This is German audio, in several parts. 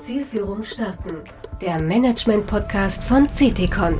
Zielführung starten. Der Management-Podcast von CTCon.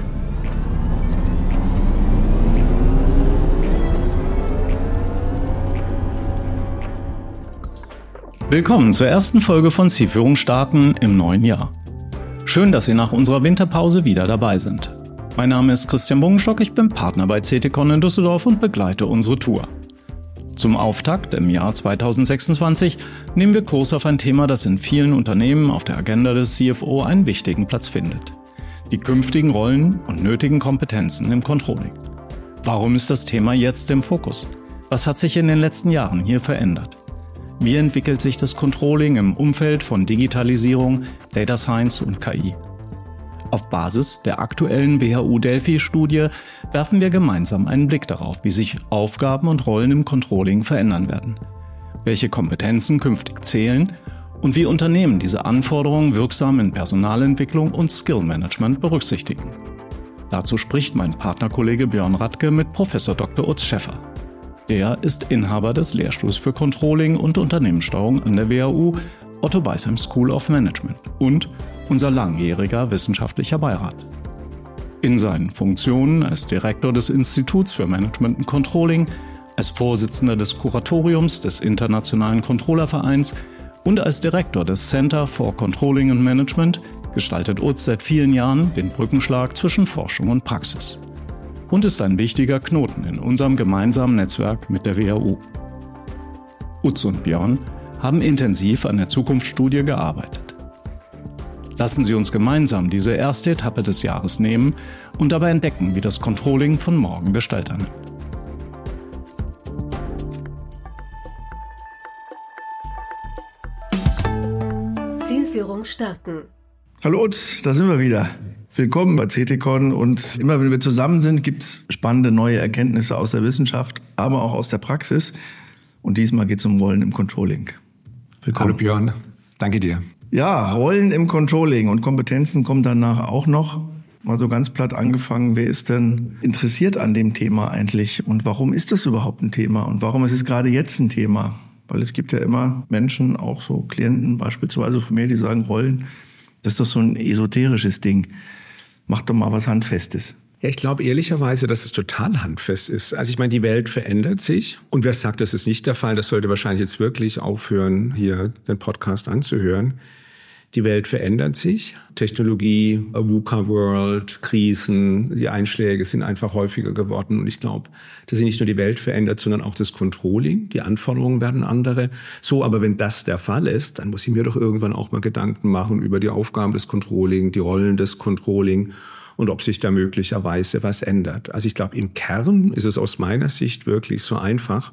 Willkommen zur ersten Folge von Zielführung starten im neuen Jahr. Schön, dass Sie nach unserer Winterpause wieder dabei sind. Mein Name ist Christian Bungenstock, ich bin Partner bei CTCon in Düsseldorf und begleite unsere Tour. Zum Auftakt im Jahr 2026 nehmen wir Kurs auf ein Thema, das in vielen Unternehmen auf der Agenda des CFO einen wichtigen Platz findet. Die künftigen Rollen und nötigen Kompetenzen im Controlling. Warum ist das Thema jetzt im Fokus? Was hat sich in den letzten Jahren hier verändert? Wie entwickelt sich das Controlling im Umfeld von Digitalisierung, Data Science und KI? Auf Basis der aktuellen WHU Delphi-Studie werfen wir gemeinsam einen Blick darauf, wie sich Aufgaben und Rollen im Controlling verändern werden, welche Kompetenzen künftig zählen und wie Unternehmen diese Anforderungen wirksam in Personalentwicklung und Skill-Management berücksichtigen. Dazu spricht mein Partnerkollege Björn Radke mit Prof. Dr. Utz Schäffer. Er ist Inhaber des Lehrstuhls für Controlling und Unternehmenssteuerung an der WHU Otto Beisheim School of Management und unser langjähriger wissenschaftlicher Beirat. In seinen Funktionen als Direktor des Instituts für Management und Controlling, als Vorsitzender des Kuratoriums des Internationalen Controllervereins und als Direktor des Center for Controlling and Management gestaltet Utz seit vielen Jahren den Brückenschlag zwischen Forschung und Praxis und ist ein wichtiger Knoten in unserem gemeinsamen Netzwerk mit der WHU. Utz und Björn haben intensiv an der Zukunftsstudie gearbeitet. Lassen Sie uns gemeinsam diese erste Etappe des Jahres nehmen und dabei entdecken, wie das Controlling von morgen Gestalt annimmt. Zielführung starten. Hallo Utz, da sind wir wieder. Willkommen bei CTCon und immer wenn wir zusammen sind, gibt es spannende neue Erkenntnisse aus der Wissenschaft, aber auch aus der Praxis. Und diesmal geht es um Rollen im Controlling. Willkommen. Hallo Björn, danke dir. Ja, Rollen im Controlling und Kompetenzen kommen danach auch noch. Mal so ganz platt angefangen, wer ist denn interessiert an dem Thema eigentlich und warum ist das überhaupt ein Thema und warum ist es gerade jetzt ein Thema? Weil es gibt ja immer Menschen, auch so Klienten beispielsweise von mir, die sagen, Rollen, das ist doch so ein esoterisches Ding. Mach doch mal was Handfestes. Ja, ich glaube ehrlicherweise, dass es total handfest ist. Also ich meine, die Welt verändert sich. Und wer sagt, das ist nicht der Fall, das sollte wahrscheinlich jetzt wirklich aufhören, hier den Podcast anzuhören. Die Welt verändert sich. Technologie, VUCA-World, Krisen, die Einschläge sind einfach häufiger geworden. Und ich glaube, dass sich nicht nur die Welt verändert, sondern auch das Controlling. Die Anforderungen werden andere. So, aber wenn das der Fall ist, dann muss ich mir doch irgendwann auch mal Gedanken machen über die Aufgaben des Controlling, die Rollen des Controlling und ob sich da möglicherweise was ändert. Also ich glaube, im Kern ist es aus meiner Sicht wirklich so einfach.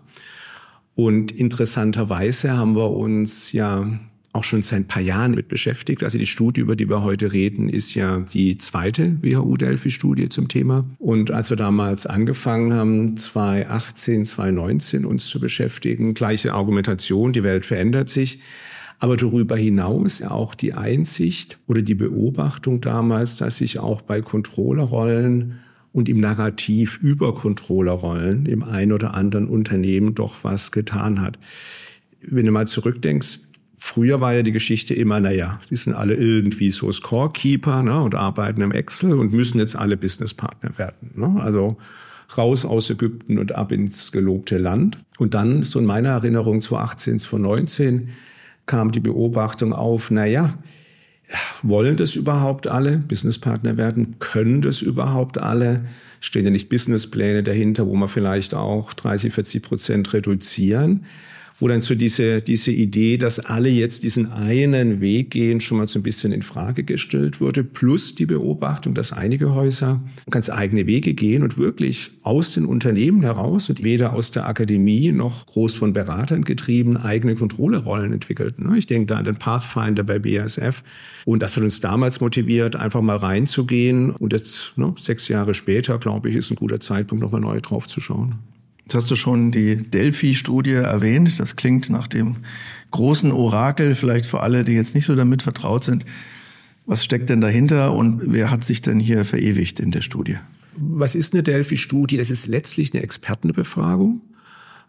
Und interessanterweise haben wir uns ja auch schon seit ein paar Jahren mit beschäftigt. Also die Studie, über die wir heute reden, ist ja die zweite WHU-Delphi-Studie zum Thema. Und als wir damals angefangen haben, 2018, 2019 uns zu beschäftigen, gleiche Argumentation, die Welt verändert sich. Aber darüber hinaus auch die Einsicht oder die Beobachtung damals, dass sich auch bei Controllerrollen und im Narrativ über Controllerrollen im ein oder anderen Unternehmen doch was getan hat. Wenn du mal zurückdenkst, früher war ja die Geschichte immer, die sind alle irgendwie so Scorekeeper, ne, und arbeiten im Excel und müssen jetzt alle Businesspartner werden. Ne? Also raus aus Ägypten und ab ins gelobte Land. Und dann, so in meiner Erinnerung, 2018, 2019, kam die Beobachtung auf, wollen das überhaupt alle Businesspartner werden? Können das überhaupt alle? Stehen ja nicht Businesspläne dahinter, wo man vielleicht auch 30-40% reduzieren? Wo dann so diese Idee, dass alle jetzt diesen einen Weg gehen, schon mal so ein bisschen in Frage gestellt wurde. Plus die Beobachtung, dass einige Häuser ganz eigene Wege gehen und wirklich aus den Unternehmen heraus und weder aus der Akademie noch groß von Beratern getrieben eigene Controllerrollen entwickelten. Ich denke da an den Pathfinder bei BASF. Und das hat uns damals motiviert, einfach mal reinzugehen. Und jetzt, 6 Jahre später, glaube ich, ist ein guter Zeitpunkt, nochmal neu drauf zu schauen. Jetzt hast du schon die Delphi-Studie erwähnt. Das klingt nach dem großen Orakel, vielleicht für alle, die jetzt nicht so damit vertraut sind. Was steckt denn dahinter und wer hat sich denn hier verewigt in der Studie? Was ist eine Delphi-Studie? Das ist letztlich eine Expertenbefragung.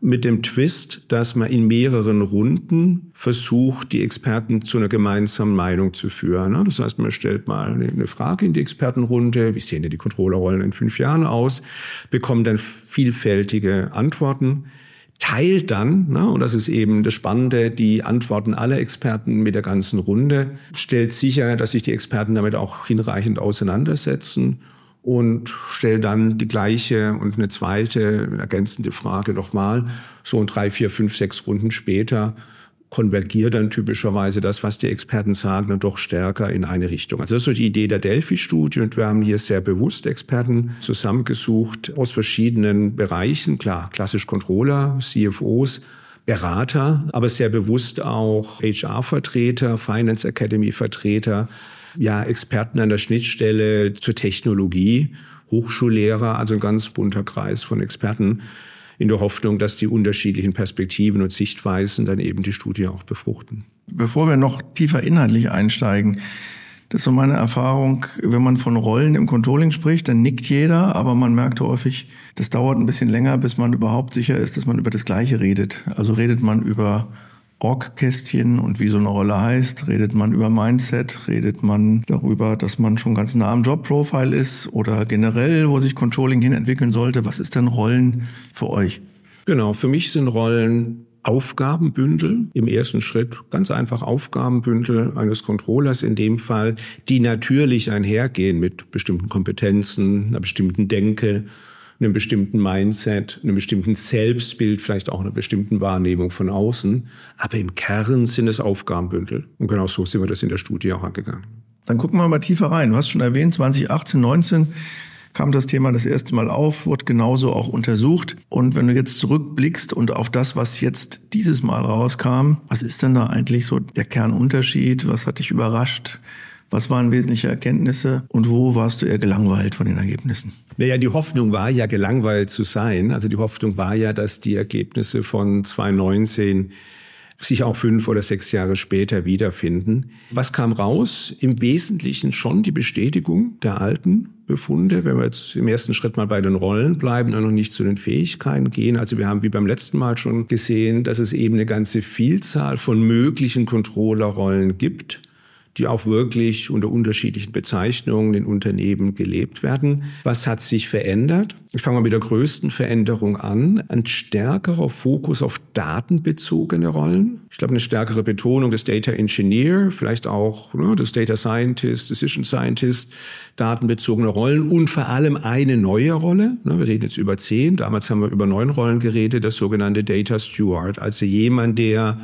mit dem Twist, dass man in mehreren Runden versucht, die Experten zu einer gemeinsamen Meinung zu führen. Das heißt, man stellt mal eine Frage in die Expertenrunde, wie sehen denn die Controllerrollen in 5 Jahren aus, bekommt dann vielfältige Antworten, teilt dann, und das ist eben das Spannende, die Antworten aller Experten mit der ganzen Runde, stellt sicher, dass sich die Experten damit auch hinreichend auseinandersetzen und stellt dann die gleiche und eine zweite ergänzende Frage nochmal. So und 3, 4, 5, 6 Runden später konvergiert dann typischerweise das, was die Experten sagen, dann doch stärker in eine Richtung. Also das ist so die Idee der Delphi-Studie und wir haben hier sehr bewusst Experten zusammengesucht aus verschiedenen Bereichen. Klar, klassisch Controller, CFOs, Berater, aber sehr bewusst auch HR-Vertreter, Finance Academy-Vertreter, ja, Experten an der Schnittstelle zur Technologie, Hochschullehrer, also ein ganz bunter Kreis von Experten, in der Hoffnung, dass die unterschiedlichen Perspektiven und Sichtweisen dann eben die Studie auch befruchten. Bevor wir noch tiefer inhaltlich einsteigen, das ist so meine Erfahrung, wenn man von Rollen im Controlling spricht, dann nickt jeder, aber man merkt häufig, das dauert ein bisschen länger, bis man überhaupt sicher ist, dass man über das Gleiche redet. Also redet man über Org-Kästchen und wie so eine Rolle heißt, redet man über Mindset, redet man darüber, dass man schon ganz nah am Job-Profile ist oder generell, wo sich Controlling hin entwickeln sollte. Was ist denn Rollen für euch? Genau, für mich sind Rollen Aufgabenbündel, im ersten Schritt ganz einfach Aufgabenbündel eines Controllers in dem Fall, die natürlich einhergehen mit bestimmten Kompetenzen, einer bestimmten Denke, einem bestimmten Mindset, einem bestimmten Selbstbild, vielleicht auch einer bestimmten Wahrnehmung von außen. Aber im Kern sind es Aufgabenbündel. Und genau so sind wir das in der Studie auch angegangen. Dann gucken wir mal tiefer rein. Du hast schon erwähnt, 2018, 19 kam das Thema das erste Mal auf, wurde genauso auch untersucht. Und wenn du jetzt zurückblickst und auf das, was jetzt dieses Mal rauskam, was ist denn da eigentlich so der Kernunterschied? Was hat dich überrascht? Was waren wesentliche Erkenntnisse und wo warst du eher gelangweilt von den Ergebnissen? Naja, die Hoffnung war ja, gelangweilt zu sein. Also die Hoffnung war ja, dass die Ergebnisse von 2019 sich auch 5 oder 6 Jahre später wiederfinden. Was kam raus? Im Wesentlichen schon die Bestätigung der alten Befunde, wenn wir jetzt im ersten Schritt mal bei den Rollen bleiben und noch nicht zu den Fähigkeiten gehen. Also wir haben wie beim letzten Mal schon gesehen, dass es eben eine ganze Vielzahl von möglichen Controllerrollen gibt, die auch wirklich unter unterschiedlichen Bezeichnungen in Unternehmen gelebt werden. Was hat sich verändert? Ich fange mal mit der größten Veränderung an. Ein stärkerer Fokus auf datenbezogene Rollen. Ich glaube, eine stärkere Betonung des Data Engineer, vielleicht auch des Data Scientist, Decision Scientist, datenbezogene Rollen und vor allem eine neue Rolle. Wir reden jetzt über 10. Damals haben wir über 9 Rollen geredet, das sogenannte Data Steward. Also jemand, der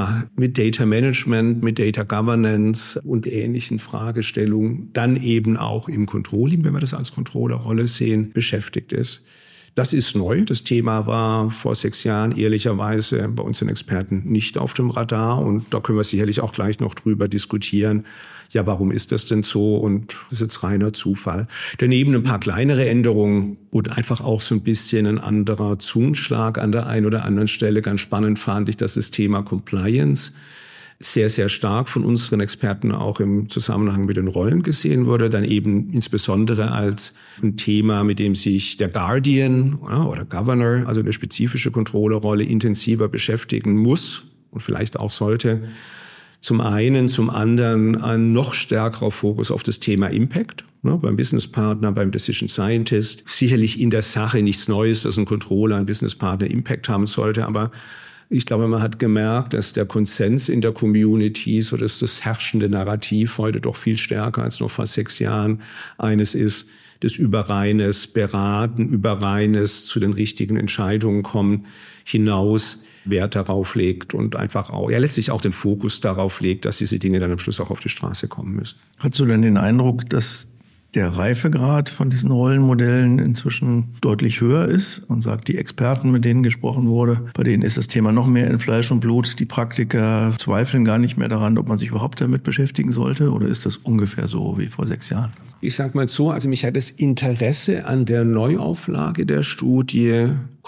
mit Data Management, mit Data Governance und ähnlichen Fragestellungen dann eben auch im Controlling, wenn wir das als Controllerrolle sehen, beschäftigt ist. Das ist neu. Das Thema war vor 6 Jahren ehrlicherweise bei uns den Experten nicht auf dem Radar. Und da können wir sicherlich auch gleich noch drüber diskutieren. Ja, warum ist das denn so? Und das ist jetzt reiner Zufall. Daneben ein paar kleinere Änderungen und einfach auch so ein bisschen ein anderer Zungenschlag an der einen oder anderen Stelle. Ganz spannend fand ich, dass das Thema Compliance sehr, sehr stark von unseren Experten auch im Zusammenhang mit den Rollen gesehen wurde. Dann eben insbesondere als ein Thema, mit dem sich der Guardian oder Governor, also eine spezifische Controllerrolle, intensiver beschäftigen muss und vielleicht auch sollte. Zum einen, zum anderen ein noch stärkerer Fokus auf das Thema Impact. Beim Businesspartner, beim Decision Scientist. Sicherlich in der Sache nichts Neues, dass ein Controller, ein Businesspartner Impact haben sollte, aber ich glaube, man hat gemerkt, dass der Konsens in der Community, so dass das herrschende Narrativ heute doch viel stärker als noch vor 6 Jahren eines ist, das über reines Beraten, über reines zu den richtigen Entscheidungen kommen hinaus Wert darauf legt und einfach auch, letztlich auch den Fokus darauf legt, dass diese Dinge dann am Schluss auch auf die Straße kommen müssen. Hast du denn den Eindruck, dass der Reifegrad von diesen Rollenmodellen inzwischen deutlich höher ist und sagt, die Experten, mit denen gesprochen wurde, bei denen ist das Thema noch mehr in Fleisch und Blut. Die Praktiker zweifeln gar nicht mehr daran, ob man sich überhaupt damit beschäftigen sollte, oder ist das ungefähr so wie vor 6 Jahren? Ich sag mal so, also mich hat das Interesse an der Neuauflage der Studie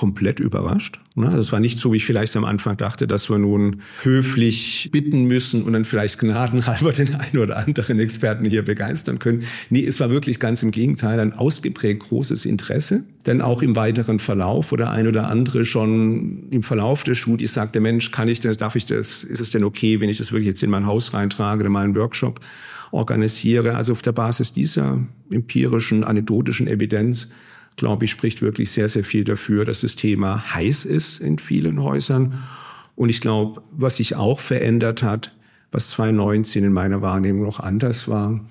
komplett überrascht. Es war nicht so, wie ich vielleicht am Anfang dachte, dass wir nun höflich bitten müssen und dann vielleicht gnadenhalber den einen oder anderen Experten hier begeistern können. Nee, es war wirklich ganz im Gegenteil ein ausgeprägt großes Interesse. Denn auch im weiteren Verlauf, wo der ein oder andere schon im Verlauf der Studie sagte, Mensch, kann ich das, darf ich das, ist es denn okay, wenn ich das wirklich jetzt in mein Haus reintrage oder mal einen Workshop organisiere? Also auf der Basis dieser empirischen, anekdotischen Evidenz, glaube ich, spricht wirklich sehr, sehr viel dafür, dass das Thema heiß ist in vielen Häusern. Und ich glaube, was sich auch verändert hat, was 2019 in meiner Wahrnehmung noch anders war,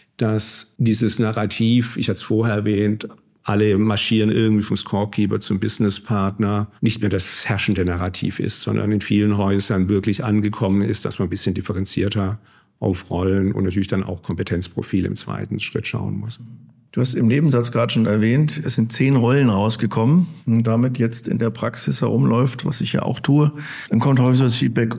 dass dieses Narrativ, ich hatte es vorher erwähnt, alle marschieren irgendwie vom Scorekeeper zum Businesspartner, nicht mehr das herrschende Narrativ ist, sondern in vielen Häusern wirklich angekommen ist, dass man ein bisschen differenzierter auf Rollen und natürlich dann auch Kompetenzprofile im zweiten Schritt schauen muss. Du hast im Nebensatz gerade schon erwähnt, es sind 10 Rollen rausgekommen und damit jetzt in der Praxis herumläuft, was ich ja auch tue, dann kommt häufig so das Feedback,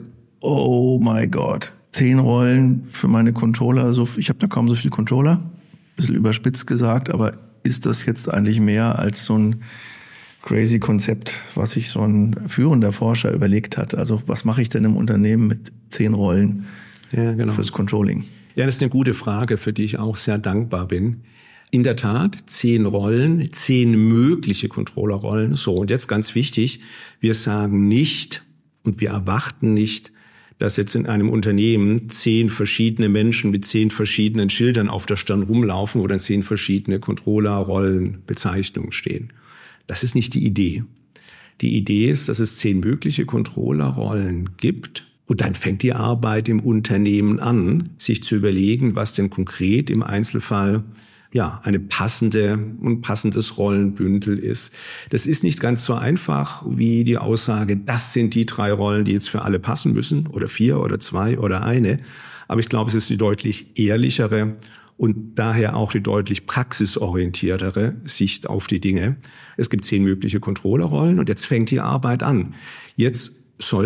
oh my God, 10 Rollen für meine Controller, ich habe da kaum so viele Controller, ein bisschen überspitzt gesagt, aber ist das jetzt eigentlich mehr als so ein crazy Konzept, was sich so ein führender Forscher überlegt hat? Also was mache ich denn im Unternehmen mit 10 Rollen fürs Controlling? Ja, das ist eine gute Frage, für die ich auch sehr dankbar bin. In der Tat, 10 Rollen, 10 mögliche Controllerrollen. So, und jetzt ganz wichtig, wir sagen nicht und wir erwarten nicht, dass jetzt in einem Unternehmen 10 verschiedene Menschen mit 10 verschiedenen Schildern auf der Stirn rumlaufen, wo dann 10 verschiedene Controllerrollenbezeichnungen stehen. Das ist nicht die Idee. Die Idee ist, dass es 10 mögliche Controllerrollen gibt. Und dann fängt die Arbeit im Unternehmen an, sich zu überlegen, was denn konkret im Einzelfall ein passendes Rollenbündel ist. Das ist nicht ganz so einfach wie die Aussage, das sind die 3 Rollen, die jetzt für alle passen müssen, oder 4 oder 2 oder eine. Aber ich glaube, es ist die deutlich ehrlichere und daher auch die deutlich praxisorientiertere Sicht auf die Dinge. Es gibt 10 mögliche Controllerrollen und jetzt fängt die Arbeit an. Jetzt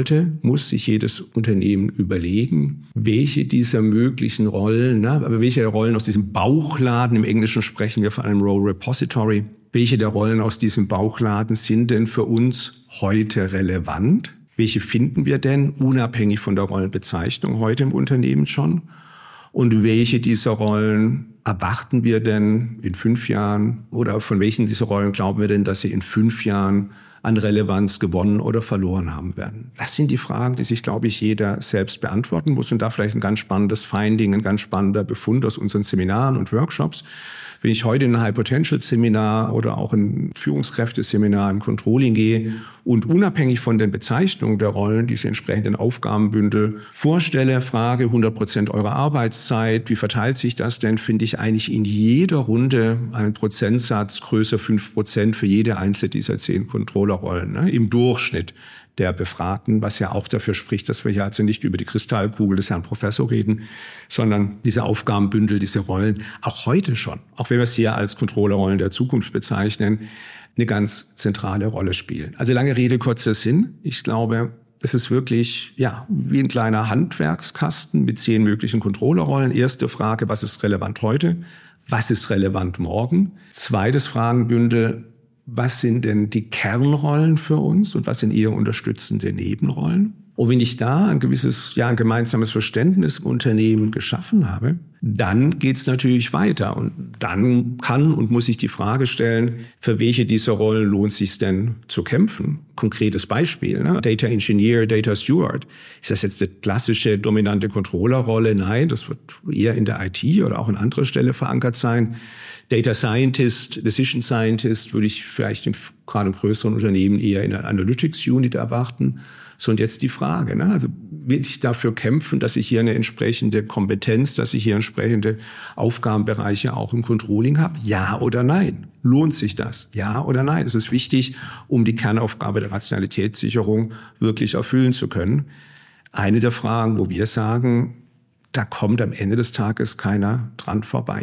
muss sich jedes Unternehmen überlegen, welche dieser möglichen Rollen, aber welche der Rollen aus diesem Bauchladen, im Englischen sprechen wir von einem Role Repository, welche der Rollen aus diesem Bauchladen sind denn für uns heute relevant? Welche finden wir denn unabhängig von der Rollenbezeichnung heute im Unternehmen schon? Und welche dieser Rollen erwarten wir denn in 5 Jahren? Oder von welchen dieser Rollen glauben wir denn, dass sie in 5 Jahren an Relevanz gewonnen oder verloren haben werden? Das sind die Fragen, die sich, glaube ich, jeder selbst beantworten muss. Und da vielleicht ein ganz spannendes Finding, ein ganz spannender Befund aus unseren Seminaren und Workshops. Wenn ich heute in ein High-Potential-Seminar oder auch ein Führungskräfteseminar im Controlling gehe und unabhängig von den Bezeichnungen der Rollen diese entsprechenden Aufgabenbündel vorstelle, frage 100% eurer Arbeitszeit, wie verteilt sich das denn, finde ich eigentlich in jeder Runde einen Prozentsatz größer 5% für jede einzelne dieser 10 Controllerrollen, im Durchschnitt der Befragten, was ja auch dafür spricht, dass wir hier also nicht über die Kristallkugel des Herrn Professor reden, sondern diese Aufgabenbündel, diese Rollen, auch heute schon, auch wenn wir es hier als Controllerrollen der Zukunft bezeichnen, eine ganz zentrale Rolle spielen. Also lange Rede, kurzer Sinn. Ich glaube, es ist wirklich wie ein kleiner Handwerkskasten mit 10 möglichen Controllerrollen. Erste Frage, was ist relevant heute? Was ist relevant morgen? Zweites Fragenbündel, was sind denn die Kernrollen für uns und was sind eher unterstützende Nebenrollen? Und wenn ich da ein gemeinsames Verständnis im Unternehmen geschaffen habe, dann geht's natürlich weiter. Und dann kann und muss ich die Frage stellen, für welche dieser Rollen lohnt es sich denn zu kämpfen? Konkretes Beispiel, Data Engineer, Data Steward. Ist das jetzt eine klassische dominante Controllerrolle? Nein, das wird eher in der IT oder auch an anderer Stelle verankert sein. Data Scientist, Decision Scientist würde ich vielleicht gerade in größeren Unternehmen eher in einer Analytics Unit erwarten. So, und jetzt die Frage, also will ich dafür kämpfen, dass ich hier eine entsprechende Kompetenz, dass ich hier entsprechende Aufgabenbereiche auch im Controlling habe? Ja oder nein? Lohnt sich das? Ja oder nein? Es ist wichtig, um die Kernaufgabe der Rationalitätssicherung wirklich erfüllen zu können. Eine der Fragen, wo wir sagen, da kommt am Ende des Tages keiner dran vorbei.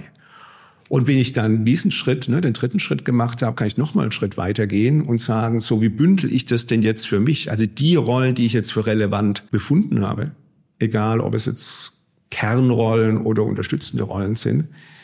Und wenn ich dann diesen Schritt, den 3. Schritt gemacht habe, kann ich nochmal einen Schritt weitergehen und sagen, so wie bündel ich das denn jetzt für mich? Also die Rollen, die ich jetzt für relevant befunden habe, egal ob es jetzt Kernrollen oder unterstützende Rollen sind,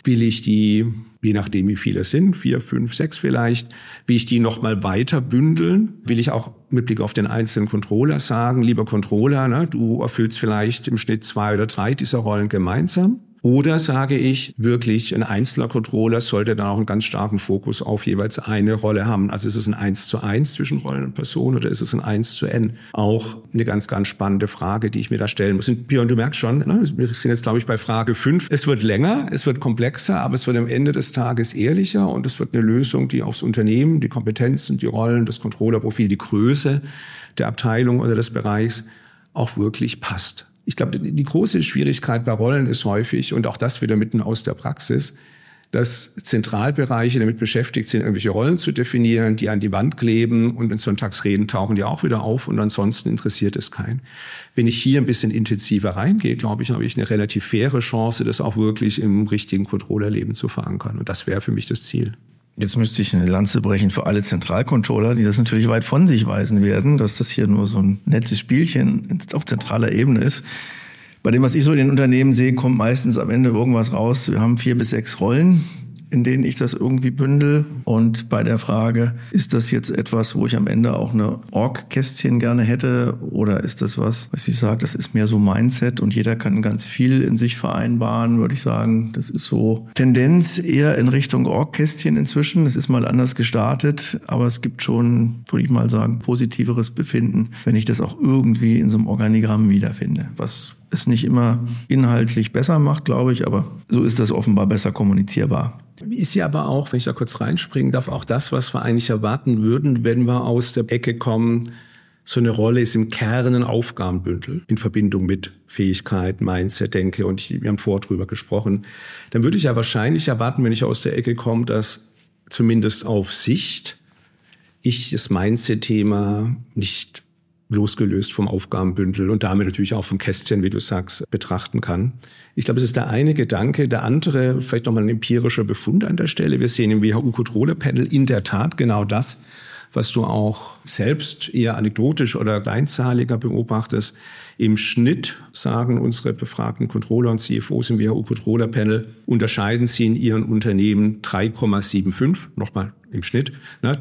Will ich die, je nachdem wie viele es sind, 4, 5, 6 vielleicht, will ich die nochmal weiter bündeln? Will ich auch mit Blick auf den einzelnen Controller sagen, lieber Controller, ne, du erfüllst vielleicht im Schnitt 2 oder 3 dieser Rollen gemeinsam? Oder sage ich wirklich, ein einzelner Controller sollte dann auch einen ganz starken Fokus auf jeweils eine Rolle haben. Also ist es ein 1:1 zwischen Rollen und Personen oder ist es ein 1:n? Auch eine ganz, ganz spannende Frage, die ich mir da stellen muss. Und Björn, du merkst schon, ne, wir sind jetzt, glaube ich, bei Frage 5. Es wird länger, es wird komplexer, aber es wird am Ende des Tages ehrlicher und es wird eine Lösung, die aufs Unternehmen, die Kompetenzen, die Rollen, das Controllerprofil, die Größe der Abteilung oder des Bereichs auch wirklich passt. Ich glaube, die große Schwierigkeit bei Rollen ist häufig, und auch das wieder mitten aus der Praxis, dass Zentralbereiche damit beschäftigt sind, irgendwelche Rollen zu definieren, die an die Wand kleben und in Sonntagsreden tauchen die auch wieder auf und ansonsten interessiert es keinen. Wenn ich hier ein bisschen intensiver reingehe, glaube ich, habe ich eine relativ faire Chance, das auch wirklich im richtigen Controllerleben zu verankern. Und das wäre für mich das Ziel. Jetzt müsste ich eine Lanze brechen für alle Zentralcontroller, die das natürlich weit von sich weisen werden, dass das hier nur so ein nettes Spielchen auf zentraler Ebene ist. Bei dem, was ich so in den Unternehmen sehe, kommt meistens am Ende irgendwas raus. Wir haben 4 bis 6 Rollen, in denen ich das irgendwie bündel. Und bei der Frage, ist das jetzt etwas, wo ich am Ende auch eine Org-Kästchen gerne hätte? Oder ist das was ich sage, das ist mehr so Mindset und jeder kann ganz viel in sich vereinbaren, würde ich sagen. Das ist so Tendenz eher in Richtung Org-Kästchen inzwischen. Das ist mal anders gestartet, aber es gibt schon, würde ich mal sagen, positiveres Befinden, wenn ich das auch irgendwie in so einem Organigramm wiederfinde. Was es nicht immer inhaltlich besser macht, glaube ich, aber so ist das offenbar besser kommunizierbar. Ist ja aber auch, wenn ich da kurz reinspringen darf, auch das, was wir eigentlich erwarten würden, wenn wir aus der Ecke kommen, so eine Rolle ist im Kern ein Aufgabenbündel in Verbindung mit Fähigkeit, Mindset, Denke und wir haben vorher drüber gesprochen. Dann würde ich ja wahrscheinlich erwarten, wenn ich aus der Ecke komme, dass zumindest auf Sicht ich das Mindset-Thema nicht losgelöst vom Aufgabenbündel und damit natürlich auch vom Kästchen, wie du sagst, betrachten kann. Ich glaube, es ist der eine Gedanke. Der andere, vielleicht nochmal ein empirischer Befund an der Stelle. Wir sehen im WHU-Controller-Panel in der Tat genau das, was du auch selbst eher anekdotisch oder kleinzahliger beobachtest. Im Schnitt sagen unsere befragten Controller und CFOs im WHU-Controller-Panel, unterscheiden sie in ihren Unternehmen 3,75, nochmal im Schnitt,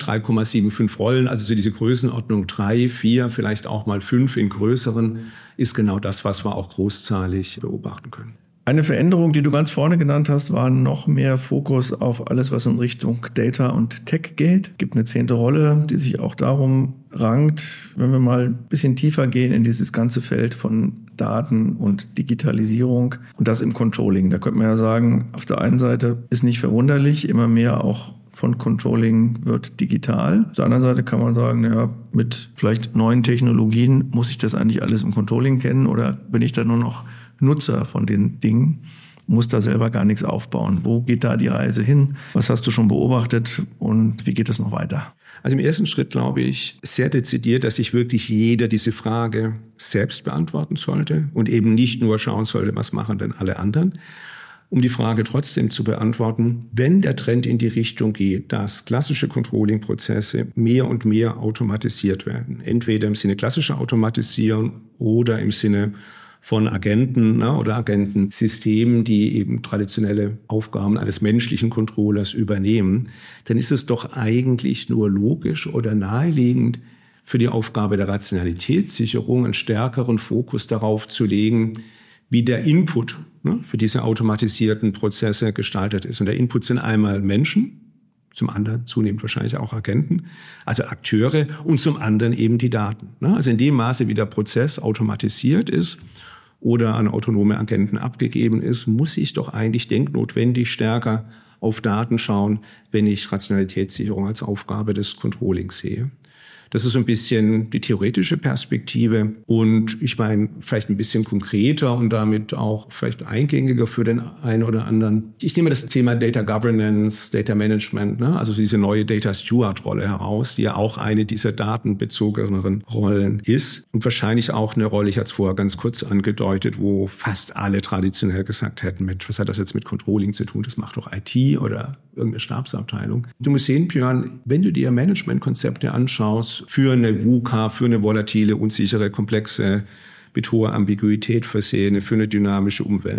3,75 Rollen, also so diese Größenordnung 3, 4, vielleicht auch mal 5 in größeren, ist genau das, was wir auch großzahlig beobachten können. Eine Veränderung, die du ganz vorne genannt hast, war noch mehr Fokus auf alles, was in Richtung Data und Tech geht. Es gibt eine 10. Rolle, die sich auch darum rankt, wenn wir mal ein bisschen tiefer gehen in dieses ganze Feld von Daten und Digitalisierung und das im Controlling. Da könnte man ja sagen, auf der einen Seite ist nicht verwunderlich, immer mehr auch von Controlling wird digital. Auf der anderen Seite kann man sagen, ja, mit vielleicht neuen Technologien muss ich das eigentlich alles im Controlling kennen oder bin ich da nur noch Nutzer von den Dingen, muss da selber gar nichts aufbauen. Wo geht da die Reise hin? Was hast du schon beobachtet und wie geht es noch weiter? Also im ersten Schritt glaube ich sehr dezidiert, dass sich wirklich jeder diese Frage selbst beantworten sollte und eben nicht nur schauen sollte, was machen denn alle anderen. Um die Frage trotzdem zu beantworten, wenn der Trend in die Richtung geht, dass klassische Controlling-Prozesse mehr und mehr automatisiert werden, entweder im Sinne klassischer Automatisierung oder im Sinne von Agenten oder Agentensystemen, die eben traditionelle Aufgaben eines menschlichen Controllers übernehmen, dann ist es doch eigentlich nur logisch oder naheliegend, für die Aufgabe der Rationalitätssicherung einen stärkeren Fokus darauf zu legen, wie der Input für diese automatisierten Prozesse gestaltet ist. Und der Input sind einmal Menschen, zum anderen zunehmend wahrscheinlich auch Agenten, also Akteure und zum anderen eben die Daten. Also in dem Maße, wie der Prozess automatisiert ist oder an autonome Agenten abgegeben ist, muss ich doch eigentlich denknotwendig stärker auf Daten schauen, wenn ich Rationalitätssicherung als Aufgabe des Controllings sehe. Das ist so ein bisschen die theoretische Perspektive und ich meine vielleicht ein bisschen konkreter und damit auch vielleicht eingängiger für den einen oder anderen. Ich nehme das Thema Data Governance, Data Management, also diese neue Data Steward-Rolle heraus, die ja auch eine dieser datenbezogeneren Rollen ist und wahrscheinlich auch eine Rolle, ich hatte es vorher ganz kurz angedeutet, wo fast alle traditionell gesagt hätten, was hat das jetzt mit Controlling zu tun? Das macht doch IT oder irgendeine Stabsabteilung. Du musst sehen, Björn, wenn du dir Managementkonzepte anschaust, für eine VUCA, für eine volatile, unsichere, komplexe, mit hoher Ambiguität versehene, für eine dynamische Umwelt,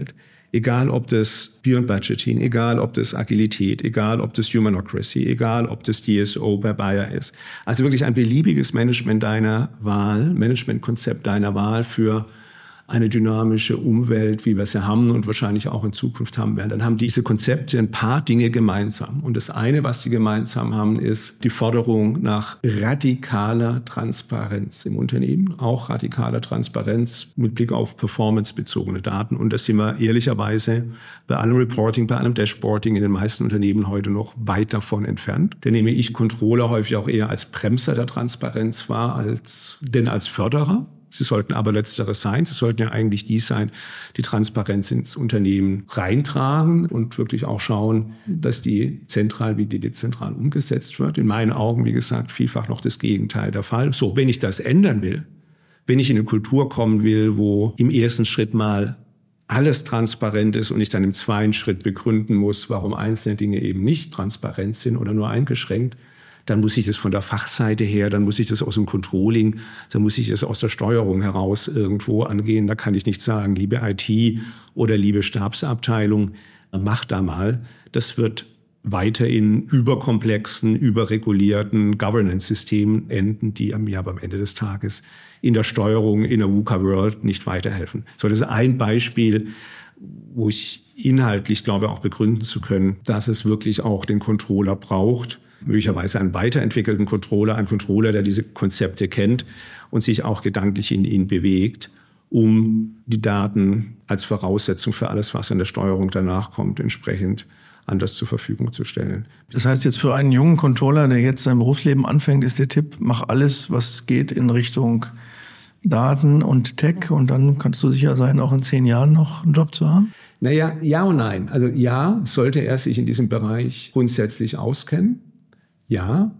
Egal ob das Beyond Budgeting, egal ob das Agilität, egal ob das Humanocracy, egal ob das DSO bei Bayer ist. Also wirklich ein beliebiges Management deiner Wahl, Managementkonzept deiner Wahl für eine dynamische Umwelt, wie wir es ja haben und wahrscheinlich auch in Zukunft haben werden, dann haben diese Konzepte ein paar Dinge gemeinsam. Und das eine, was sie gemeinsam haben, ist die Forderung nach radikaler Transparenz im Unternehmen, auch radikaler Transparenz mit Blick auf performancebezogene Daten. Und das sind wir ehrlicherweise bei allem Reporting, bei allem Dashboarding in den meisten Unternehmen heute noch weit davon entfernt. Da nehme ich Controller häufig auch eher als Bremser der Transparenz wahr, denn als Förderer. Sie sollten aber letzteres sein. Sie sollten ja eigentlich die sein, die Transparenz ins Unternehmen reintragen und wirklich auch schauen, dass die zentral wie die dezentral umgesetzt wird. In meinen Augen, wie gesagt, vielfach noch das Gegenteil der Fall. So, wenn ich das ändern will, wenn ich in eine Kultur kommen will, wo im ersten Schritt mal alles transparent ist und ich dann im zweiten Schritt begründen muss, warum einzelne Dinge eben nicht transparent sind oder nur eingeschränkt, dann muss ich das von der Fachseite her, dann muss ich das aus dem Controlling, dann muss ich das aus der Steuerung heraus irgendwo angehen. Da kann ich nicht sagen, liebe IT oder liebe Stabsabteilung, mach da mal. Das wird weiter in überkomplexen, überregulierten Governance-Systemen enden, die mir aber am Ende des Tages in der Steuerung in der VUCA-World nicht weiterhelfen. So, das ist ein Beispiel, wo ich inhaltlich glaube, auch begründen zu können, dass es wirklich auch den Controller braucht, möglicherweise einen weiterentwickelten Controller, einen Controller, der diese Konzepte kennt und sich auch gedanklich in ihnen bewegt, um die Daten als Voraussetzung für alles, was in der Steuerung danach kommt, entsprechend anders zur Verfügung zu stellen. Das heißt jetzt für einen jungen Controller, der jetzt sein Berufsleben anfängt, ist der Tipp, mach alles, was geht in Richtung Daten und Tech und dann kannst du sicher sein, auch in 10 Jahren noch einen Job zu haben? Naja, ja und nein. Also ja, sollte er sich in diesem Bereich grundsätzlich auskennen. Ja,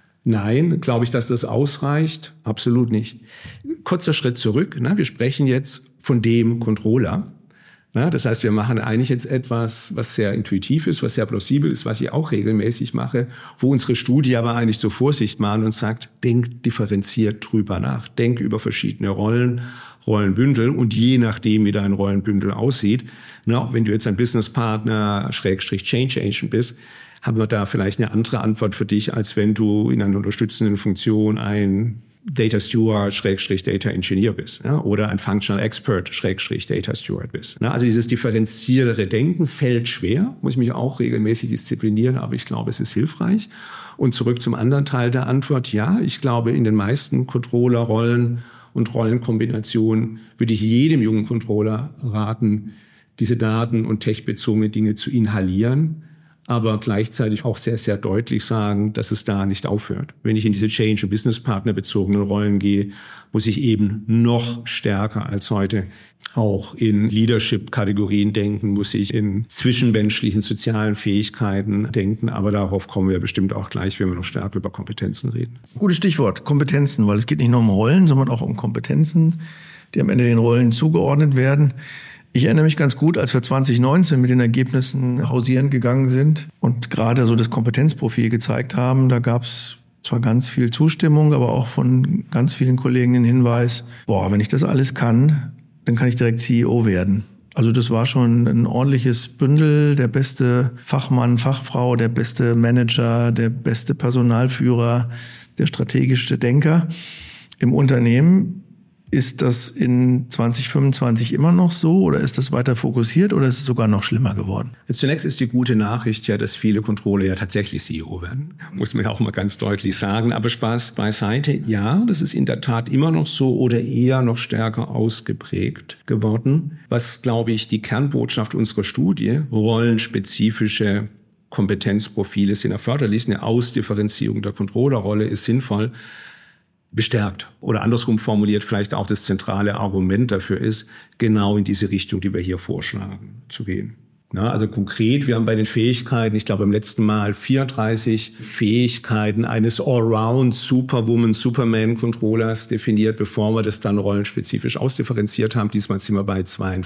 nein, glaube ich, dass das ausreicht? Absolut nicht. Kurzer Schritt zurück. Wir sprechen jetzt von dem Controller. Das heißt, wir machen eigentlich jetzt etwas, was sehr intuitiv ist, was sehr plausibel ist, was ich auch regelmäßig mache, wo unsere Studie aber eigentlich zur Vorsicht mahnt und sagt, denk differenziert drüber nach. Denk über verschiedene Rollenbündel und je nachdem, wie dein Rollenbündel aussieht, wenn du jetzt ein Businesspartner, Change Agent bist, haben wir da vielleicht eine andere Antwort für dich, als wenn du in einer unterstützenden Funktion ein Data Steward, Data Engineer bist, oder ein Functional Expert, Data Steward bist. Also dieses differenziertere Denken fällt schwer, muss ich mich auch regelmäßig disziplinieren, aber ich glaube, es ist hilfreich. Und zurück zum anderen Teil der Antwort, ja, ich glaube, in den meisten Controller-Rollen und Rollenkombinationen würde ich jedem jungen Controller raten, diese Daten- und tech-bezogene Dinge zu inhalieren, aber gleichzeitig auch sehr, sehr deutlich sagen, dass es da nicht aufhört. Wenn ich in diese Change- und Business-Partner-bezogenen Rollen gehe, muss ich eben noch stärker als heute auch in Leadership-Kategorien denken, muss ich in zwischenmenschlichen, sozialen Fähigkeiten denken. Aber darauf kommen wir bestimmt auch gleich, wenn wir noch stärker über Kompetenzen reden. Gutes Stichwort, Kompetenzen, weil es geht nicht nur um Rollen, sondern auch um Kompetenzen, die am Ende den Rollen zugeordnet werden. Ich erinnere mich ganz gut, als wir 2019 mit den Ergebnissen hausieren gegangen sind und gerade so das Kompetenzprofil gezeigt haben, da gab es zwar ganz viel Zustimmung, aber auch von ganz vielen Kollegen den Hinweis, wenn ich das alles kann, dann kann ich direkt CEO werden. Also das war schon ein ordentliches Bündel, der beste Fachmann, Fachfrau, der beste Manager, der beste Personalführer, der strategischste Denker im Unternehmen. Ist das in 2025 immer noch so oder ist das weiter fokussiert oder ist es sogar noch schlimmer geworden? Jetzt zunächst ist die gute Nachricht ja, dass viele Controller ja tatsächlich CEO werden. Muss man ja auch mal ganz deutlich sagen. Aber Spaß beiseite, ja, das ist in der Tat immer noch so oder eher noch stärker ausgeprägt geworden. Was, glaube ich, die Kernbotschaft unserer Studie, rollenspezifische Kompetenzprofile sind erforderlich, eine Ausdifferenzierung der Controllerrolle ist sinnvoll, bestärkt oder andersrum formuliert vielleicht auch das zentrale Argument dafür ist, genau in diese Richtung, die wir hier vorschlagen, zu gehen. Also konkret, wir haben bei den Fähigkeiten, ich glaube im letzten Mal 34 Fähigkeiten eines Allround Superwoman, Superman Controllers definiert, bevor wir das dann rollenspezifisch ausdifferenziert haben. Diesmal sind wir bei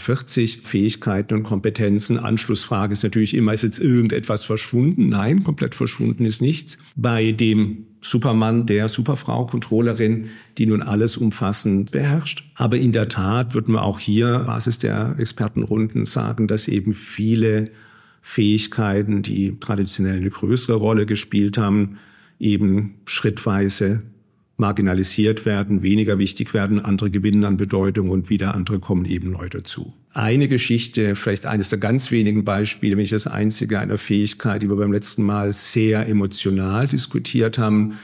42 Fähigkeiten und Kompetenzen. Anschlussfrage ist natürlich immer, ist jetzt irgendetwas verschwunden? Nein, komplett verschwunden ist nichts. Bei dem Supermann, der Superfrau, Controllerin, die nun alles umfassend beherrscht. Aber in der Tat würden wir auch hier, Basis der Expertenrunden, sagen, dass eben viele Fähigkeiten, die traditionell eine größere Rolle gespielt haben, eben schrittweise marginalisiert werden, weniger wichtig werden, andere gewinnen an Bedeutung und wieder andere kommen eben neu dazu. Eine Geschichte, vielleicht eines der ganz wenigen Beispiele, wenn nicht das einzige, einer Fähigkeit, die wir beim letzten Mal sehr emotional diskutiert haben,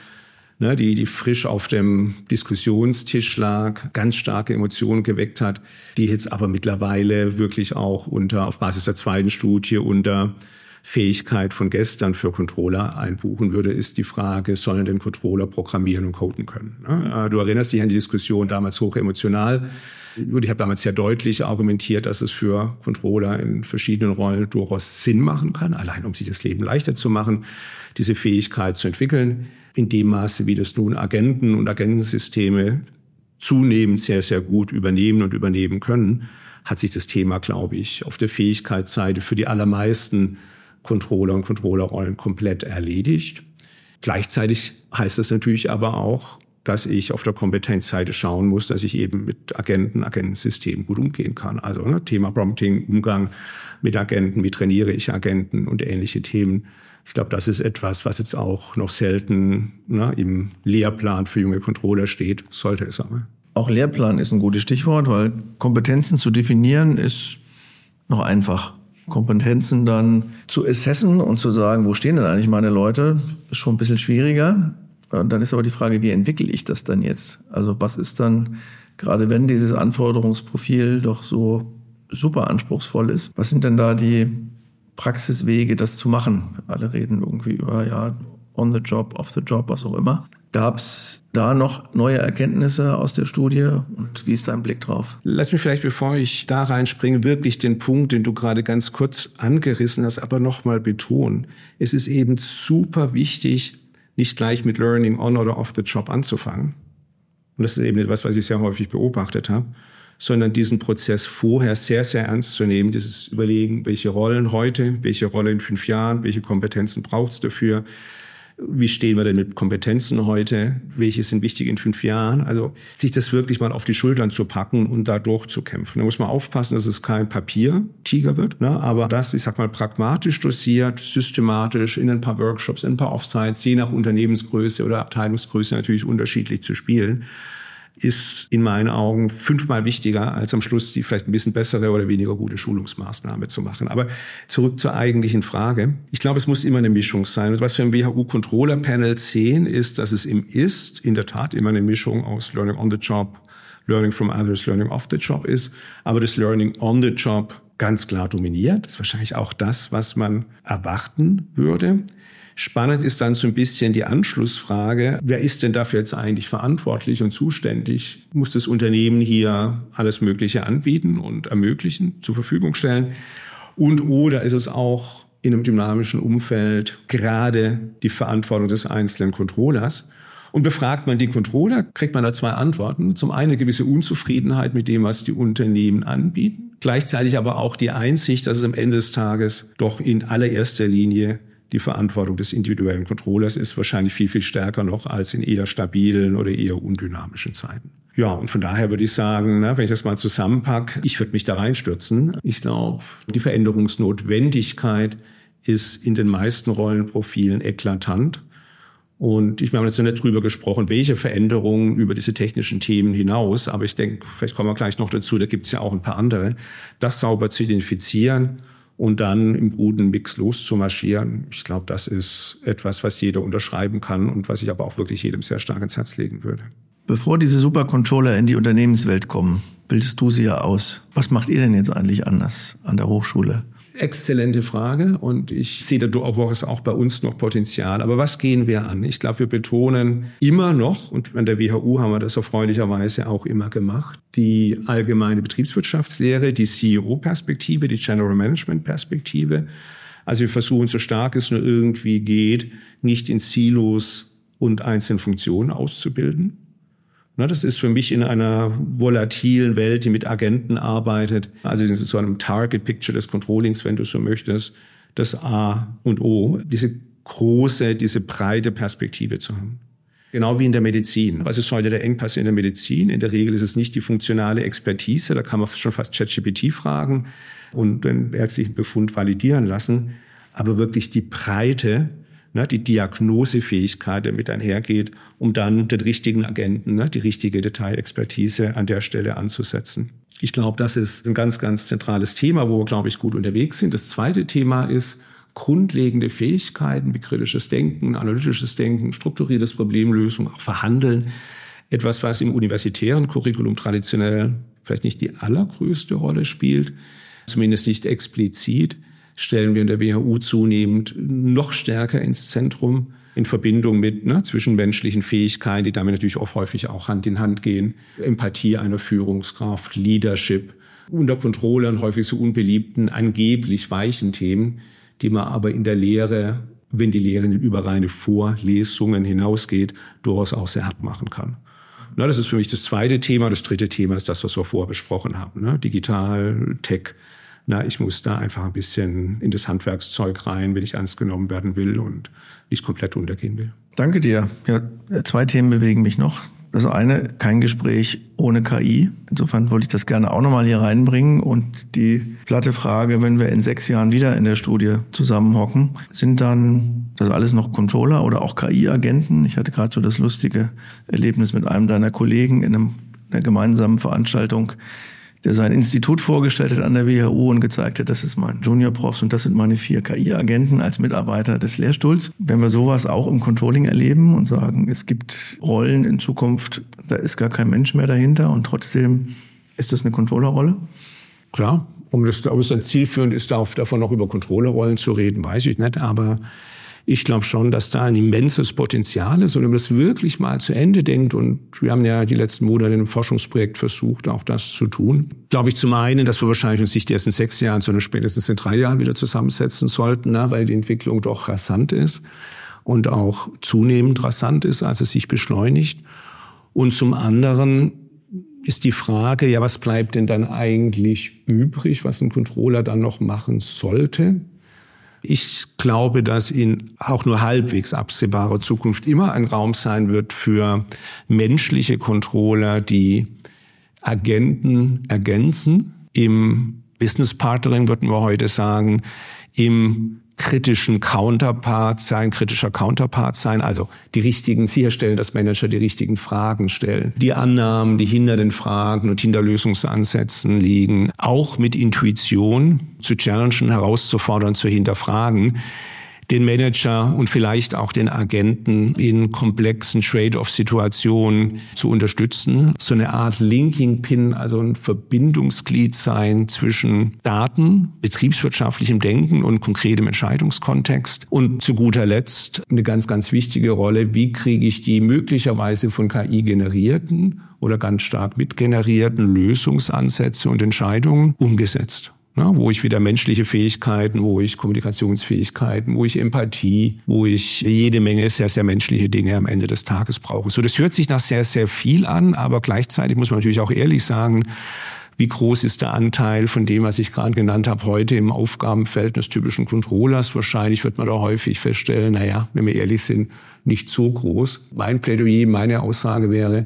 die frisch auf dem Diskussionstisch lag, ganz starke Emotionen geweckt hat, die jetzt aber mittlerweile wirklich auch auf Basis der zweiten Studie unter Fähigkeit von gestern für Controller einbuchen würde, ist die Frage, sollen denn Controller programmieren und coden können? Du erinnerst dich an die Diskussion damals hochemotional. Und ich habe damals sehr deutlich argumentiert, dass es für Controller in verschiedenen Rollen durchaus Sinn machen kann, allein um sich das Leben leichter zu machen, diese Fähigkeit zu entwickeln. In dem Maße, wie das nun Agenten und Agentensysteme zunehmend sehr, sehr gut übernehmen können, hat sich das Thema, glaube ich, auf der Fähigkeitsseite für die allermeisten Controller und Controllerrollen komplett erledigt. Gleichzeitig heißt das natürlich aber auch, dass ich auf der Kompetenzseite schauen muss, dass ich eben mit Agentensystemen gut umgehen kann. Also Thema Prompting, Umgang mit Agenten, wie trainiere ich Agenten und ähnliche Themen. Ich glaube, das ist etwas, was jetzt auch noch selten im Lehrplan für junge Controller steht, sollte es aber. Auch Lehrplan ist ein gutes Stichwort, weil Kompetenzen zu definieren ist noch einfach. Kompetenzen dann zu assessen und zu sagen, wo stehen denn eigentlich meine Leute, ist schon ein bisschen schwieriger. Und dann ist aber die Frage, wie entwickle ich das dann jetzt? Also was ist dann, gerade wenn dieses Anforderungsprofil doch so super anspruchsvoll ist, was sind denn da die Praxiswege, das zu machen? Alle reden irgendwie über, on the job, off the job, was auch immer. Gab es da noch neue Erkenntnisse aus der Studie und wie ist dein Blick drauf? Lass mich vielleicht, bevor ich da reinspringe, wirklich den Punkt, den du gerade ganz kurz angerissen hast, aber nochmal betonen. Es ist eben super wichtig, nicht gleich mit Learning on oder off the job anzufangen. Und das ist eben etwas, was ich sehr häufig beobachtet habe, sondern diesen Prozess vorher sehr, sehr ernst zu nehmen, dieses Überlegen, welche Rollen heute, welche Rolle in 5 Jahren, welche Kompetenzen braucht es dafür, wie stehen wir denn mit Kompetenzen heute, welche sind wichtig in 5 Jahren, also sich das wirklich mal auf die Schultern zu packen und da durchzukämpfen. Da muss man aufpassen, dass es kein Papiertiger wird, aber das, ich sag mal, pragmatisch dosiert, systematisch in ein paar Workshops, in ein paar Offsites, je nach Unternehmensgröße oder Abteilungsgröße natürlich unterschiedlich zu spielen, ist in meinen Augen 5-mal wichtiger, als am Schluss die vielleicht ein bisschen bessere oder weniger gute Schulungsmaßnahme zu machen. Aber zurück zur eigentlichen Frage. Ich glaube, es muss immer eine Mischung sein. Und was wir im WHU-Controller-Panel sehen, ist, dass es in der Tat immer eine Mischung aus Learning on the Job, Learning from others, Learning off the Job ist. Aber das Learning on the Job ganz klar dominiert. Das ist wahrscheinlich auch das, was man erwarten würde. Spannend ist dann so ein bisschen die Anschlussfrage, wer ist denn dafür jetzt eigentlich verantwortlich und zuständig? Muss das Unternehmen hier alles Mögliche anbieten und ermöglichen, zur Verfügung stellen? Oder ist es auch in einem dynamischen Umfeld gerade die Verantwortung des einzelnen Controllers? Und befragt man die Controller, kriegt man da 2 Antworten. Zum einen eine gewisse Unzufriedenheit mit dem, was die Unternehmen anbieten. Gleichzeitig aber auch die Einsicht, dass es am Ende des Tages doch in allererster Linie die Verantwortung des individuellen Controllers ist, wahrscheinlich viel, viel stärker noch als in eher stabilen oder eher undynamischen Zeiten. Ja, und von daher würde ich sagen, wenn ich das mal zusammenpacke, ich würde mich da reinstürzen. Ich glaube, die Veränderungsnotwendigkeit ist in den meisten Rollenprofilen eklatant. Und wir haben jetzt noch nicht drüber gesprochen, welche Veränderungen über diese technischen Themen hinaus, aber ich denke, vielleicht kommen wir gleich noch dazu, da gibt es ja auch ein paar andere, das sauber zu identifizieren und dann im guten Mix loszumarschieren. Ich glaube, das ist etwas, was jeder unterschreiben kann und was ich aber auch wirklich jedem sehr stark ins Herz legen würde. Bevor diese Supercontroller in die Unternehmenswelt kommen, bildest du sie ja aus. Was macht ihr denn jetzt eigentlich anders an der Hochschule? Exzellente Frage und ich sehe da durchaus auch bei uns noch Potenzial. Aber was gehen wir an? Ich glaube, wir betonen immer noch, und an der WHU haben wir das erfreulicherweise auch immer gemacht, die allgemeine Betriebswirtschaftslehre, die CEO-Perspektive, die General Management-Perspektive. Also wir versuchen, so stark es nur irgendwie geht, nicht in Silos und einzelnen Funktionen auszubilden. Das ist für mich in einer volatilen Welt, die mit Agenten arbeitet, also in so einem Target Picture des Controllings, wenn du so möchtest, das A und O, diese breite Perspektive zu haben. Genau wie in der Medizin. Was ist heute der Engpass in der Medizin? In der Regel ist es nicht die funktionale Expertise, da kann man schon fast ChatGPT fragen und den ärztlichen Befund validieren lassen, aber wirklich die Breite, die Diagnosefähigkeit, die damit einhergeht, um dann den richtigen Agenten, die richtige Detailexpertise an der Stelle anzusetzen. Ich glaube, das ist ein ganz, ganz zentrales Thema, wo wir, glaube ich, gut unterwegs sind. Das zweite Thema ist grundlegende Fähigkeiten wie kritisches Denken, analytisches Denken, strukturiertes Problemlösung, auch Verhandeln. Etwas, was im universitären Curriculum traditionell vielleicht nicht die allergrößte Rolle spielt, zumindest nicht explizit, stellen wir in der WHU zunehmend noch stärker ins Zentrum in Verbindung mit zwischenmenschlichen Fähigkeiten, die damit natürlich auch häufig auch Hand in Hand gehen. Empathie einer Führungskraft, Leadership, unter Controllern häufig so unbeliebten, angeblich weichen Themen, die man aber in der Lehre, wenn die Lehre über reine Vorlesungen hinausgeht, durchaus auch sehr hart machen kann. Das ist für mich das zweite Thema. Das dritte Thema ist das, was wir vorher besprochen haben. Digital, Tech. Ich muss da einfach ein bisschen in das Handwerkszeug rein, wenn ich ernst genommen werden will und nicht komplett untergehen will. Danke dir. Ja, 2 Themen bewegen mich noch. Das eine, kein Gespräch ohne KI. Insofern wollte ich das gerne auch nochmal hier reinbringen. Und die platte Frage, wenn wir in 6 Jahren wieder in der Studie zusammenhocken, sind dann das alles noch Controller oder auch KI-Agenten? Ich hatte gerade so das lustige Erlebnis mit einem deiner Kollegen in einer gemeinsamen Veranstaltung, der sein Institut vorgestellt hat an der WHU und gezeigt hat, das ist mein Junior-Profs und das sind meine 4 KI-Agenten als Mitarbeiter des Lehrstuhls. Wenn wir sowas auch im Controlling erleben und sagen, es gibt Rollen in Zukunft, da ist gar kein Mensch mehr dahinter und trotzdem ist das eine Controller-Rolle? Klar, ob es dann zielführend ist, davon noch über Controller-Rollen zu reden, weiß ich nicht, aber ich glaube schon, dass da ein immenses Potenzial ist und wenn man das wirklich mal zu Ende denkt und wir haben ja die letzten Monate in einem Forschungsprojekt versucht, auch das zu tun, glaube ich zum einen, dass wir wahrscheinlich uns nicht erst in 6 Jahren, sondern spätestens in 3 Jahren wieder zusammensetzen sollten, weil die Entwicklung doch rasant ist und auch zunehmend rasant ist, als es sich beschleunigt. Und zum anderen ist die Frage, ja, was bleibt denn dann eigentlich übrig, was ein Controller dann noch machen sollte? Ich glaube, dass in auch nur halbwegs absehbarer Zukunft immer ein Raum sein wird für menschliche Controller, die Agenten ergänzen. Im Business Partnering würden wir heute sagen, im kritischer Counterpart sein, also die richtigen sicherstellen, dass Manager die richtigen Fragen stellen, die Annahmen, die hinter den Fragen und hinter Lösungsansätzen liegen, auch mit Intuition zu challengen, herauszufordern, zu hinterfragen, den Manager und vielleicht auch den Agenten in komplexen Trade-off-Situationen zu unterstützen. So eine Art Linking-Pin, also ein Verbindungsglied sein zwischen Daten, betriebswirtschaftlichem Denken und konkretem Entscheidungskontext. Und zu guter Letzt eine ganz, ganz wichtige Rolle, wie kriege ich die möglicherweise von KI generierten oder ganz stark mitgenerierten Lösungsansätze und Entscheidungen umgesetzt. Wo ich wieder menschliche Fähigkeiten, wo ich Kommunikationsfähigkeiten, wo ich Empathie, wo ich jede Menge sehr, sehr menschliche Dinge am Ende des Tages brauche. So, das hört sich nach sehr, sehr viel an, aber gleichzeitig muss man natürlich auch ehrlich sagen, wie groß ist der Anteil von dem, was ich gerade genannt habe, heute im Aufgabenfeld des typischen Controllers? Wahrscheinlich wird man da häufig feststellen, wenn wir ehrlich sind, nicht so groß. Mein Plädoyer, meine Aussage wäre,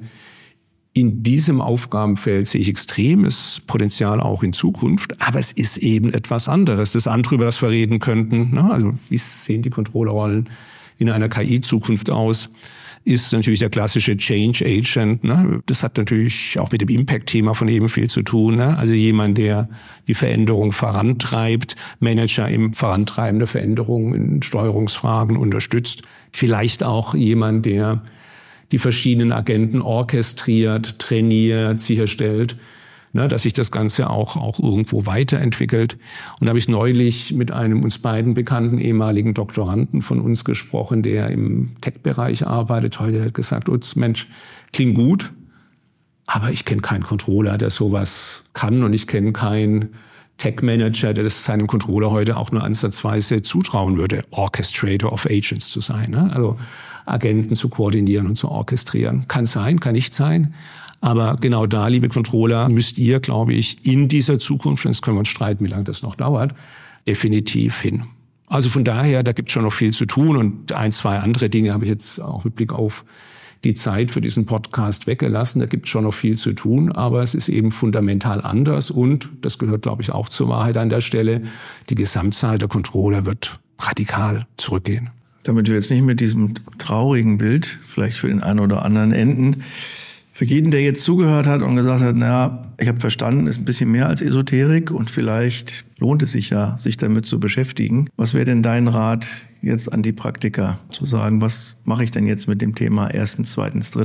in diesem Aufgabenfeld sehe ich extremes Potenzial auch in Zukunft, aber es ist eben etwas anderes. Das andere, über das wir reden könnten, also wie sehen die Controllerrollen in einer KI-Zukunft aus, ist natürlich der klassische Change Agent. Das hat natürlich auch mit dem Impact-Thema von eben viel zu tun. Also jemand, der die Veränderung vorantreibt, Manager im Vorantreiben der Veränderung in Steuerungsfragen unterstützt. Vielleicht auch jemand, der die verschiedenen Agenten orchestriert, trainiert, sicherstellt, dass sich das Ganze auch irgendwo weiterentwickelt. Und da habe ich neulich mit einem uns beiden bekannten ehemaligen Doktoranden von uns gesprochen, der im Tech-Bereich arbeitet. Heute hat gesagt, Mensch, klingt gut, aber ich kenne keinen Controller, der sowas kann und ich kenne keinen Tech-Manager, der das seinem Controller heute auch nur ansatzweise zutrauen würde, Orchestrator of Agents zu sein. Also Agenten zu koordinieren und zu orchestrieren. Kann sein, kann nicht sein. Aber genau da, liebe Controller, müsst ihr, glaube ich, in dieser Zukunft, jetzt können wir uns streiten, wie lange das noch dauert, definitiv hin. Also von daher, da gibt es schon noch viel zu tun und 1, 2 andere Dinge habe ich jetzt auch mit Blick auf die Zeit für diesen Podcast weggelassen. Da gibt es schon noch viel zu tun, aber es ist eben fundamental anders und, das gehört, glaube ich, auch zur Wahrheit an der Stelle, die Gesamtzahl der Controller wird radikal zurückgehen. Damit wir jetzt nicht mit diesem traurigen Bild, vielleicht für den einen oder anderen enden, für jeden, der jetzt zugehört hat und gesagt hat, naja, ich habe verstanden, ist ein bisschen mehr als Esoterik und vielleicht lohnt es sich ja, sich damit zu beschäftigen. Was wäre denn dein Rat jetzt an die Praktiker, zu sagen, was mache ich denn jetzt mit dem Thema 1., 2., 3.,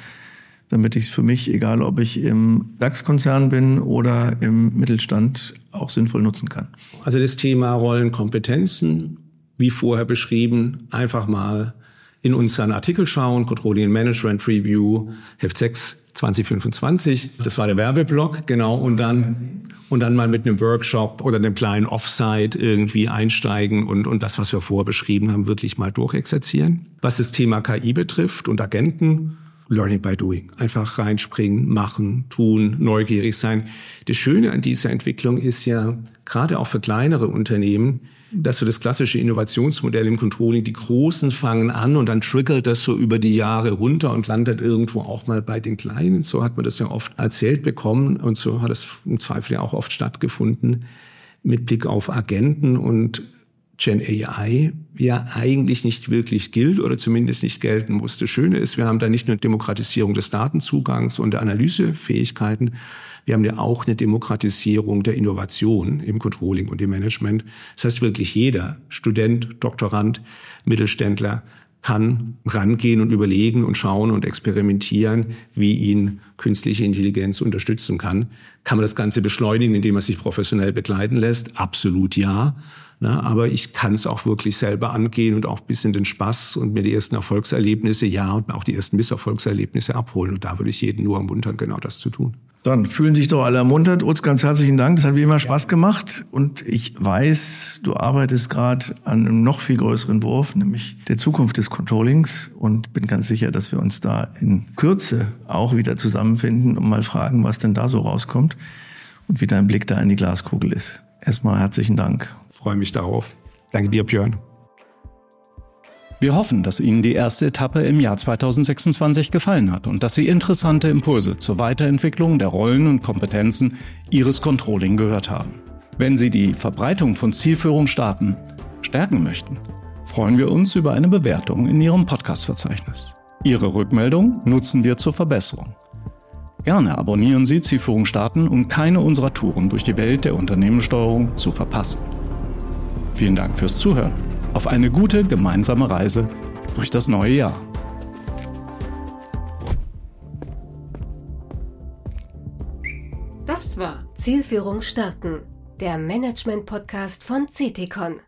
damit ich es für mich, egal ob ich im DAX-Konzern bin oder im Mittelstand, auch sinnvoll nutzen kann? Also das Thema Rollenkompetenzen, wie vorher beschrieben, einfach mal in unseren Artikel schauen, Controlling Management Review, Heft 6, 2025. Das war der Werbeblock, genau. Und dann mal mit einem Workshop oder einem kleinen Offsite irgendwie einsteigen und das, was wir vorher beschrieben haben, wirklich mal durchexerzieren. Was das Thema KI betrifft und Agenten, Learning by Doing. Einfach reinspringen, machen, tun, neugierig sein. Das Schöne an dieser Entwicklung ist ja, gerade auch für kleinere Unternehmen, dass so das klassische Innovationsmodell im Controlling, die Großen fangen an und dann trickelt das so über die Jahre runter und landet irgendwo auch mal bei den Kleinen. So hat man das ja oft erzählt bekommen und so hat es im Zweifel ja auch oft stattgefunden mit Blick auf Agenten und Gen AI, ja eigentlich nicht wirklich gilt oder zumindest nicht gelten muss. Das Schöne ist, wir haben da nicht nur Demokratisierung des Datenzugangs und der Analysefähigkeiten, wir haben ja auch eine Demokratisierung der Innovation im Controlling und im Management. Das heißt, wirklich jeder Student, Doktorand, Mittelständler kann rangehen und überlegen und schauen und experimentieren, wie ihn künstliche Intelligenz unterstützen kann. Kann man das Ganze beschleunigen, indem man sich professionell begleiten lässt? Absolut ja. Na, aber ich kann es auch wirklich selber angehen und auch ein bisschen den Spaß und mir die ersten Erfolgserlebnisse, ja, und auch die ersten Misserfolgserlebnisse abholen. Und da würde ich jeden nur ermuntern, genau das zu tun. Dann fühlen sich doch alle ermuntert. Utz, ganz herzlichen Dank. Das hat wie immer Spaß gemacht. Und ich weiß, du arbeitest gerade an einem noch viel größeren Wurf, nämlich der Zukunft des Controllings. Und bin ganz sicher, dass wir uns da in Kürze auch wieder zusammenfinden und mal fragen, was denn da so rauskommt und wie dein Blick da in die Glaskugel ist. Erstmal herzlichen Dank. Freue mich darauf. Danke dir, Björn. Wir hoffen, dass Ihnen die erste Etappe im Jahr 2026 gefallen hat und dass Sie interessante Impulse zur Weiterentwicklung der Rollen und Kompetenzen Ihres Controlling gehört haben. Wenn Sie die Verbreitung von Zielführungsstaaten stärken möchten, freuen wir uns über eine Bewertung in Ihrem Podcast-Verzeichnis. Ihre Rückmeldung nutzen wir zur Verbesserung. Gerne abonnieren Sie Zielführungsstaaten, um keine unserer Touren durch die Welt der Unternehmenssteuerung zu verpassen. Vielen Dank fürs Zuhören. Auf eine gute gemeinsame Reise durch das neue Jahr. Das war Zielführung starten, der Management-Podcast von CTCon.